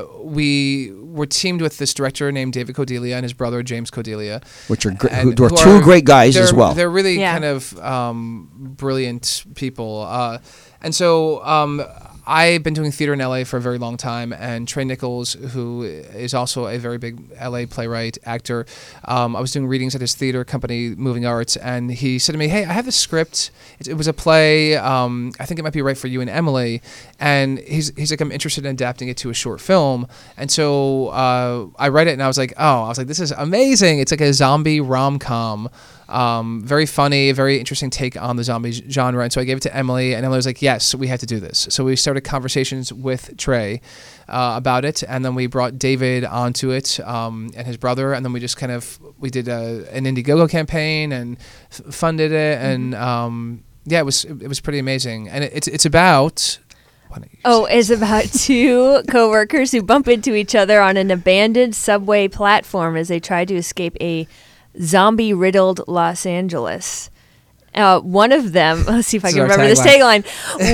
were teamed with this director named David Cordelia and his brother James Cordelia, which are two great guys as well. They're really kind of brilliant people, and so I've been doing theater in LA for a very long time, and Trey Nichols, who is also a very big LA playwright, actor, I was doing readings at his theater company, Moving Arts, and he said to me, "Hey, I have this script. It was a play. I think it might be right for you and Emily." And he's like, "I'm interested in adapting it to a short film." And so I read it, and I was like, this is amazing. It's like a zombie rom-com. Very funny, very interesting take on the zombie genre. And so I gave it to Emily, and Emily was like, "Yes, we have to do this." So we started conversations with Trey about it, and then we brought David onto it and his brother, and then we just we did an Indiegogo campaign and funded it, and it was pretty amazing. And it's about. It's about two coworkers who bump into each other on an abandoned subway platform as they try to escape a zombie-riddled Los Angeles. One of them, let's see if I can remember this tagline.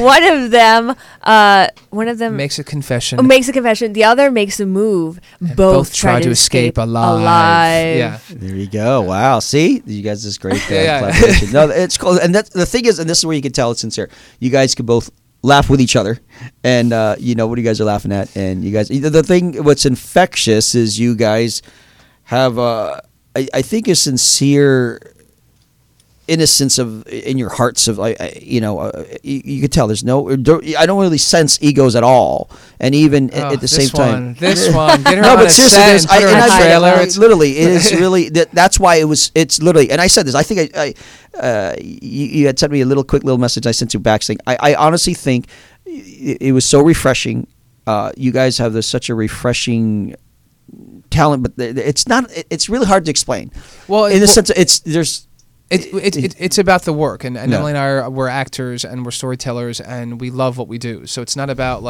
One of them makes a confession. The other makes a move. Both try to escape alive. Yeah. There you go. Wow. See, you guys is great. Collaboration. No, it's cool. And that's the thing is, and this is where you can tell it's sincere. You guys can both laugh with each other, and you know what you guys are laughing at, and you guys. The thing, what's infectious is you guys have I think a sincere innocence in your hearts of you could tell there's I don't really sense egos at all, and even at the same time this one get her no, on but a seriously, set and put her in a trailer. It's literally it is really that's why it's literally, and I said this, I think you had sent me a quick little message I sent you back saying I honestly think it was so refreshing. You guys have such a refreshing talent, but it's really hard to explain. Well, in the sense it's about the work, and Emily and we're actors and we're storytellers, and we love what we do. So it's not about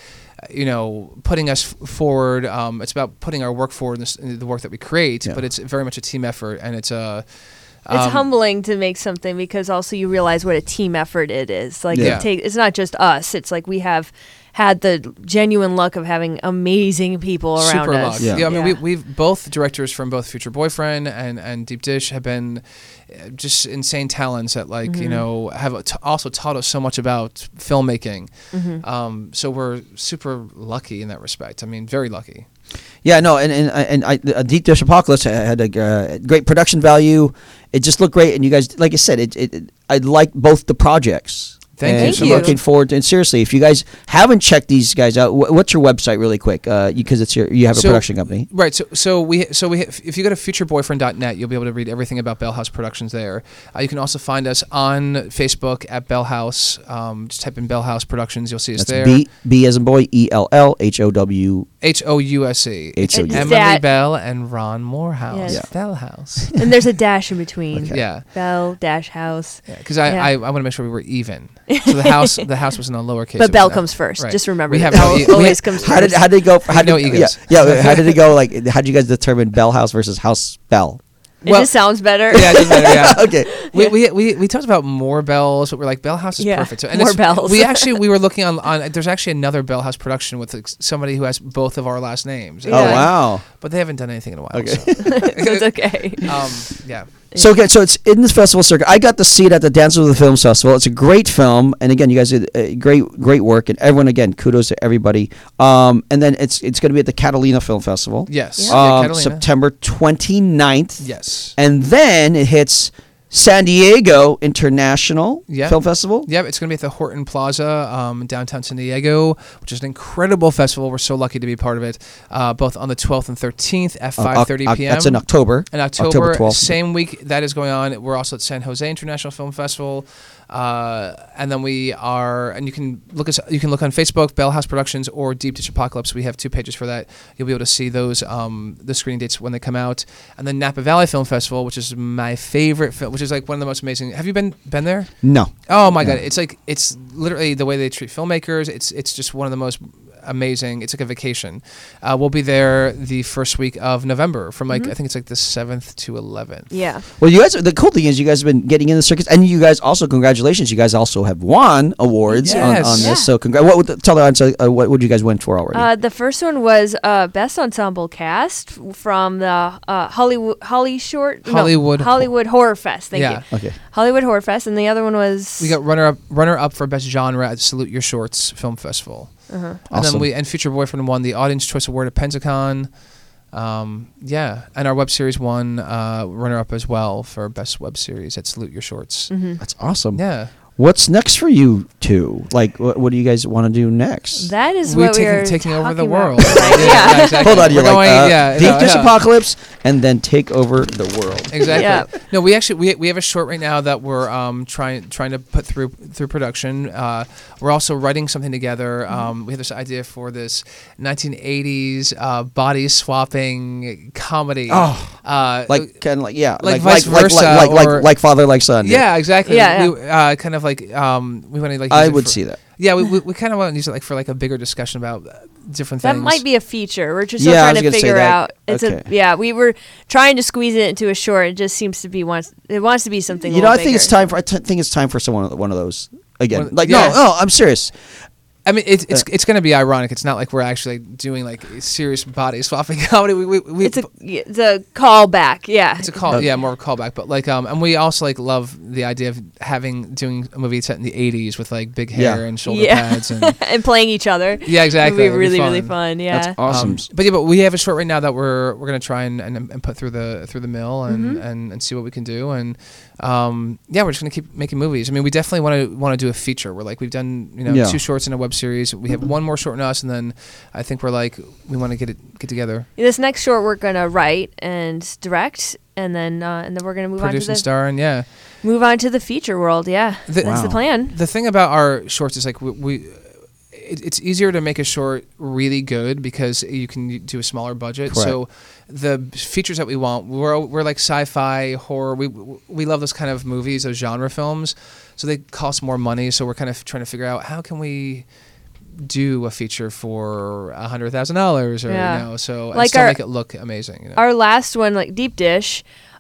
putting us forward. It's about putting our work forward in the work that we create. But it's very much a team effort, and it's humbling to make something, because also you realize what a team effort it is. It's not just us. It's like we have had the genuine luck of having amazing people around us. I mean, we've both directors from both Future Boyfriend and Deep Dish have been just insane talents that have also taught us so much about filmmaking. So we're super lucky in that respect. I mean, very lucky. Yeah, no, and Deep Dish Apocalypse had a great production value. It just looked great, and you guys, like I said, I like both the projects. Thank you. Looking forward to, and seriously, if you guys haven't checked these guys out, what's your website really quick? Because you have a production company. Right. So we if you go to futureboyfriend.net, you'll be able to read everything about Bell House Productions there. You can also find us on Facebook at Bell House. Just type in Bell House Productions, you'll see us there. B as in boy, ELLHOW. HOUSE. Emily Bell and Ron Morehouse. Yes. Bell House. And there's a dash in between. Okay. Yeah. Bell dash house. Because I want to make sure we were even. So the house was in a lowercase. But Bell comes first. Right. Just remember. Always comes first. How did it go? How did egos. Yeah. How did it go? How did you guys determine Bell House versus House Bell? It just sounds better. Yeah, it does better. Yeah. Okay. We talked about more bells, but we're like, Bell House is perfect. So, and more bells. We were looking on. There's actually another Bell House production with somebody who has both of our last names. Oh wow! But they haven't done anything in a while. Okay. So. It's okay. Yeah. So it's in this festival circuit. I got to see it at the Dances with the Films Festival. It's a great film, and again, you guys did great work, and everyone, again, kudos to everybody. And then it's going to be at the Catalina Film Festival. Yes. September 29th. Yes. And then it hits San Diego International Film Festival. Yeah, it's going to be at the Horton Plaza, downtown San Diego, which is an incredible festival. We're so lucky to be part of it, both on the 12th and 13th at 5:30 p.m. That's in October. In October 12th. Same week that is going on. We're also at San Jose International Film Festival. And then and you can look on Facebook, Bell House Productions or Deep Dish Apocalypse. We have 2 pages for that. You'll be able to see those, the screening dates when they come out. And then Napa Valley Film Festival, which is my favorite film, which is like one of the most amazing. Have you been there? No. Oh my God. It's literally the way they treat filmmakers. It's just one of the most amazing. It's like a vacation. We'll be there the first week of November from I think it's like the 7th to 11th. Yeah. Well, you guys, the cool thing is you guys have been getting in the circuits, and you guys also, congratulations, you guys also have won awards on this. So tell the audience, what would you guys win for already? The first one was Best Ensemble Cast from the Hollywood Horror Fest. Thank you. Okay. Hollywood Horror Fest, and the other one was We got runner up for best genre at Salute Your Shorts Film Festival. And Awesome. then Future Boyfriend won the Audience Choice Award at Pensacon. And our web series won runner up as well for best web series at Salute Your Shorts. That's awesome. Yeah. What's next for you two? Like, what do you guys want to do next? that is We're what we're taking over the talking world. about. yeah. Exactly. Hold on, you're We're like going- Deep Dish Apocalypse, and then take over the world. Exactly. Yeah. No, we actually we have a short right now that we're trying to put through production. We're also writing something together. We have this idea for this 1980s body swapping comedy. Like kind of like like vice versa, or- like father like son. Yeah, exactly. Yeah, We, kind of like we want to like. I use it would for- see that. Yeah, we kind of want to use it like for like a bigger discussion about different That things. might be a feature. We're just still Yeah, I trying was to gonna say figure that. out. Okay. We were trying to squeeze it into a short. It just seems to be it wants to be something. You know, I bigger. think it's time for. think it's time for one of those again. One- Like yeah. no, I'm serious. I mean, it's going to be ironic. It's not like we're actually doing like serious body swapping comedy. We It's a callback. Yeah. It's a call, yeah, more of a callback. But like, and we also like love the idea of doing a movie set in the '80s with like big hair Yeah. and shoulder pads and and playing each other. yeah, exactly. It'd be It'd be really fun. fun. Yeah. That's awesome. But we have a short right now that we're gonna try and put through the mill and see what we can do and we're just gonna keep making movies. I mean, we definitely want to do a feature. We're like we've done 2 shorts in a web series. We have one more short in us, and then I think we're like we want to get together. This next short we're gonna write and direct, and then we're gonna move Produce on and to star and move on to the feature world. Yeah, that's the plan. The thing about our shorts is like it's easier to make a short really good because you can do a smaller budget. Correct. So the features that we want, we're like sci-fi, horror. We love those kind of movies, those genre films. So they cost more money. So we're kind of trying to figure out how can we do a feature for $100,000 or so and Like still our- make it look amazing. Our last one, like Deep Dish,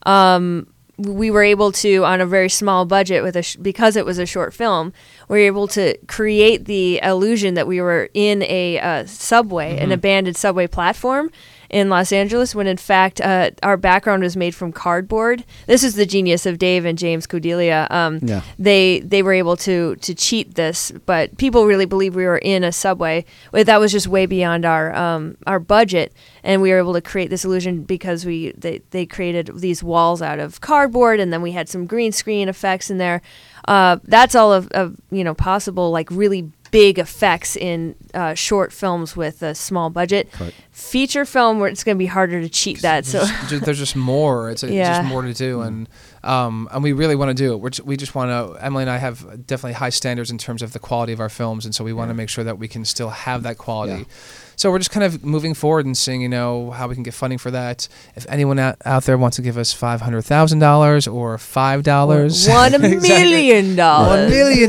we were able to, on a very small budget, because it was a short film, we were able to create the illusion that we were in a subway, an abandoned subway platform in Los Angeles, when in fact our background was made from cardboard. This is the genius of Dave and James Cordelia. They were able to cheat this, but people really believe we were in a subway. That was just way beyond our budget, and we were able to create this illusion because they created these walls out of cardboard, and then we had some green screen effects in there. That's all of possible, like really big effects in short films with a small budget. Correct. Feature film, where it's going to be harder to cheat that. So There's just more. It's just more to do, and we really want to do it. We just want to. Emily and I have definitely high standards in terms of the quality of our films, and so we want to make sure that we can still have that quality. Yeah. So we're just kind of moving forward and seeing, how we can get funding for that. If anyone out there wants to give us $500,000 or $5, $1 million. $1 million.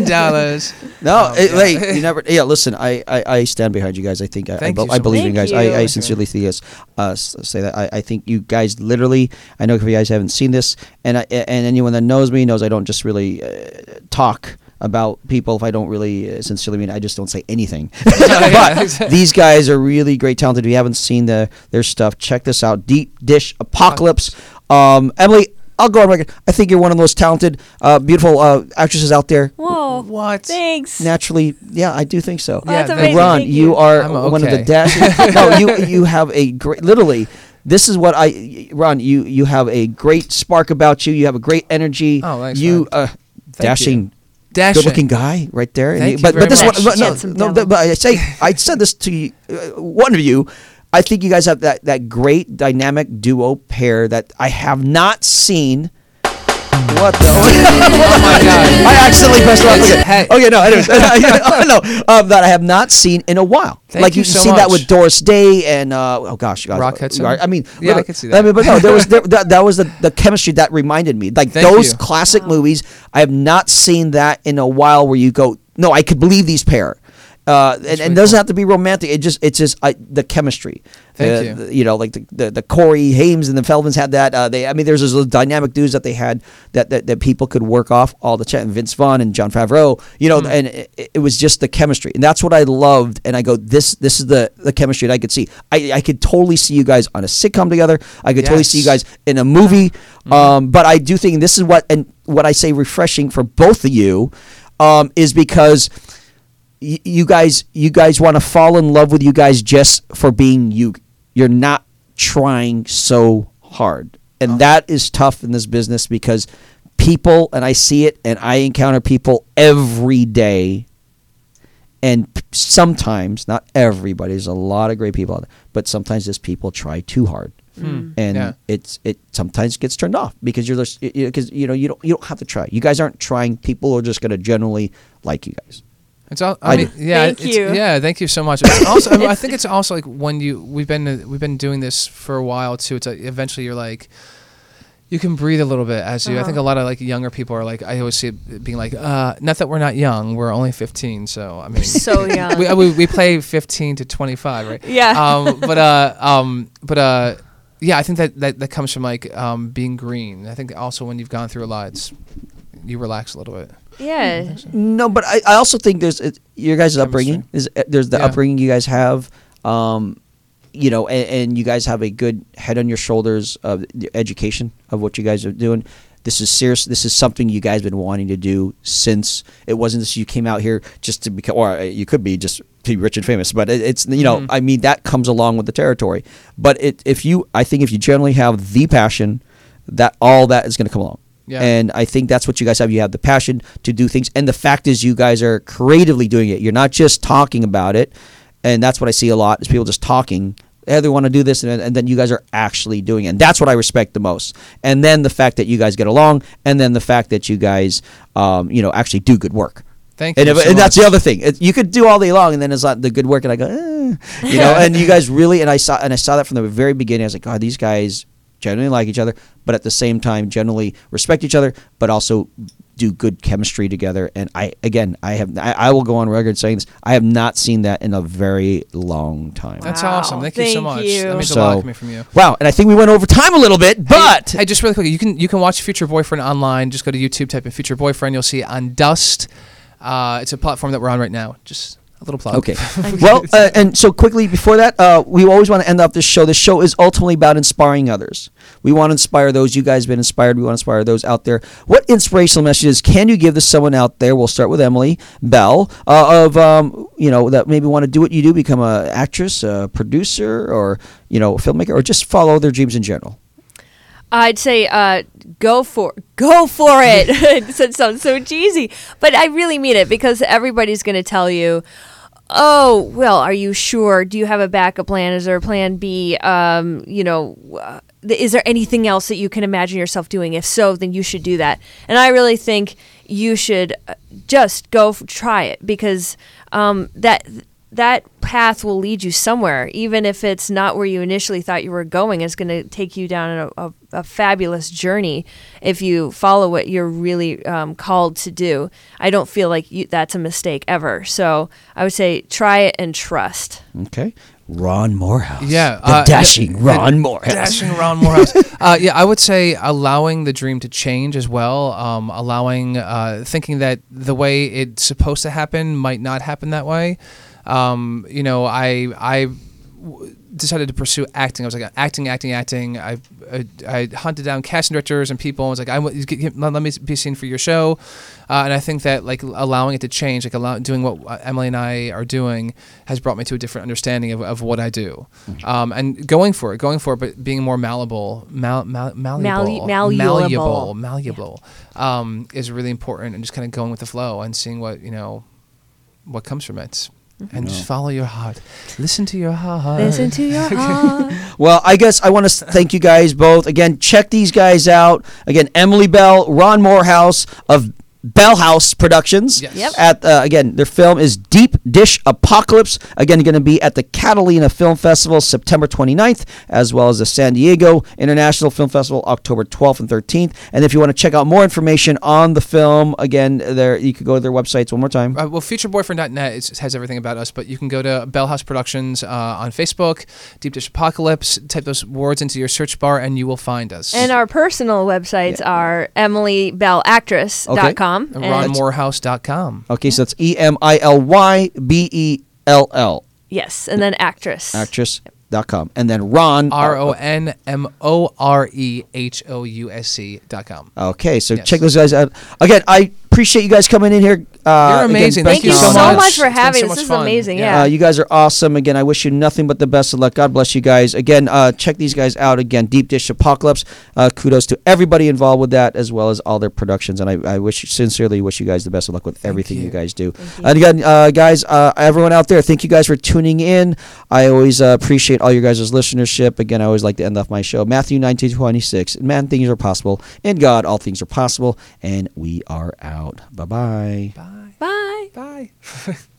No, wait, you never. Yeah, listen, I stand behind you guys. I think Thank you so I believe in you much. guys. Thank you. I sincerely think say that. I think you guys literally. I know if you guys haven't seen this, and anyone that knows me knows I don't just really talk about people if I don't really sincerely mean. I just don't say anything. But these guys are really great, talented. If you haven't seen their stuff, check this out. Deep Dish Apocalypse. Emily, I'll go on record. I think you're one of the most talented, beautiful actresses out there. Whoa. What? Thanks. Naturally, yeah, I do think so. Oh, that's Yeah, amazing. Ron, Thank you are I'm one of the okay. dashing. No, you have a great. Literally, this is what Ron. You have a great spark about you. You have a great energy. Oh, thanks, you man. dashing, Dashing. good-looking guy right there. And Thank you but very this much. one, Handsome no, devil. but I said this to you, one of you. I think you guys have that great dynamic duo pair that I have not seen. What the? Oh my God! I accidentally pressed the wrong. Okay, Hey. okay, no, anyways, that I have not seen in a while. Thank like you you've so seen that much. with Doris Day and oh gosh, guys, Rock Hudson? I mean, Yeah, I look, can see that. I mean, but no, that was the chemistry that reminded me. Like Thank those you. classic movies, I have not seen that in a while. Where you go, no, I could believe these pair. And really it doesn't cool. have to be romantic. It's just the chemistry. Thank you. Like the Corey Hames and the Feldmans had that. There's those little dynamic dudes that they had that people could work off all the chat. And Vince Vaughn and Jon Favreau. And it was just the chemistry, and that's what I loved. And I go, this is the chemistry that I could see. I could totally see you guys on a sitcom together. I could totally see you guys in a movie. But I do think this is what, and what I say refreshing for both of you is because you guys want to fall in love with you guys just for being you. You're not trying so hard. And that is tough in this business because people, and I see it, and I encounter people every day. And sometimes, not everybody, there's a lot of great people out there, but sometimes just people try too hard. And it sometimes gets turned off because you don't have to try. You guys aren't trying. People are just going to generally like you guys. It's all. Thank you. Yeah, thank you so much. Also, I think it's also like when we've been doing this for a while too. It's like eventually you're like, you can breathe a little bit as you. I think a lot of like younger people are like. I always see it being like, not that we're not young. We're only 15, so I mean, so young. we play 15 to 25, right? Yeah. Yeah, I think that comes from like being green. I think also when you've gone through a lot, you relax a little bit. Yeah. No, but I also think there's your guys' upbringing. There's the upbringing you guys have, and you guys have a good head on your shoulders of the education of what you guys are doing. This is serious. This is something you guys have been wanting to do since it wasn't just you came out here just to become, or you could be just to be rich and famous. But it's I mean that comes along with the territory. But I think if you generally have the passion, that all that is going to come along. Yeah. And I think that's what you guys have. You have the passion to do things. And the fact is you guys are creatively doing it. You're not just talking about it. And that's what I see a lot is people just talking. Hey, they want to do this. And then you guys are actually doing it. And that's what I respect the most. And then the fact that you guys get along. And then the fact that you guys, actually do good work. Thank you. And that's the other thing. You could do all day long, and then it's not the good work. And I go, and you guys really, and I saw that from the very beginning. I was like, God, these guys generally like each other, but at the same time generally respect each other, but also do good chemistry together. And I will go on record saying this. I have not seen that in a very long time. That's awesome. Thank you so much. That means a lot coming from you. Wow. And I think we went over time a little bit, but hey, just really quick, you can watch Future Boyfriend online. Just go to YouTube, type in Future Boyfriend. You'll see it on Dust. It's a platform that we're on right now. Just a little plug. Okay. Well, and so quickly before that, we always want to end off this show. This show is ultimately about inspiring others. We want to inspire those. You guys have been inspired. We want to inspire those out there. What inspirational messages can you give to someone out there? We'll start with Emily Bell that maybe want to do what you do, become an actress, a producer, or a filmmaker, or just follow their dreams in general. I'd say go for it. It sounds so cheesy, but I really mean it because everybody's going to tell you, oh, well, are you sure? Do you have a backup plan? Is there a plan B? Is there anything else that you can imagine yourself doing? If so, then you should do that. And I really think you should just go try it because that path will lead you somewhere, even if it's not where you initially thought you were going. It's going to take you down a fabulous journey if you follow what you're really called to do. I don't feel like that's a mistake ever. So I would say try it and trust. Okay. Ron Morehouse. Yeah. The dashing Ron Morehouse. Dashing Ron Morehouse. I would say allowing the dream to change as well. Thinking that the way it's supposed to happen might not happen that way. I decided to pursue acting. I was like, acting. I hunted down casting directors and people. I was like, let me be seen for your show. And I think that like allowing it to change, doing what Emily and I are doing has brought me to a different understanding of what I do. And going for it, but being more malleable is really important, and just kind of going with the flow and seeing what comes from it. And just follow your heart. Listen to your heart. Listen to your heart. Well, I guess I want to thank you guys both. Again, check these guys out. Again, Emily Bell, Ron Morehouse of Bell House Productions. Yes. Yep. At again, their film is Deep Dish Apocalypse. Again, going to be at the Catalina Film Festival September 29th, as well as the San Diego International Film Festival October 12th and 13th. And if you want to check out more information on the film, again, you could go to their websites one more time. FutureBoyfriend.net has everything about us, but you can go to Bell House Productions on Facebook, Deep Dish Apocalypse, type those words into your search bar, and you will find us. And our personal websites are EmilyBellActress.com. And RonMorehouse.com. Okay, so it's EMILYBELL. Yes, and then actress. Actress. .com. And then Ron, RONMOREHOUSC.com. Okay, so check those guys out. Again, I appreciate you guys coming in here. You're amazing. Thank you so much for having us. This is amazing. Yeah. You guys are awesome. Again, I wish you nothing but the best of luck. God bless you guys. Again, check these guys out. Again, Deep Dish Apocalypse. Kudos to everybody involved with that, as well as all their productions. And I sincerely wish you guys the best of luck with everything you guys do. And again, guys, everyone out there, thank you guys for tuning in. I always appreciate all your guys' listenership. Again, I always like to end off my show. Matthew 19:26. Man, things are possible. In God, all things are possible. And we are out. Bye-bye. Bye. Bye. Bye.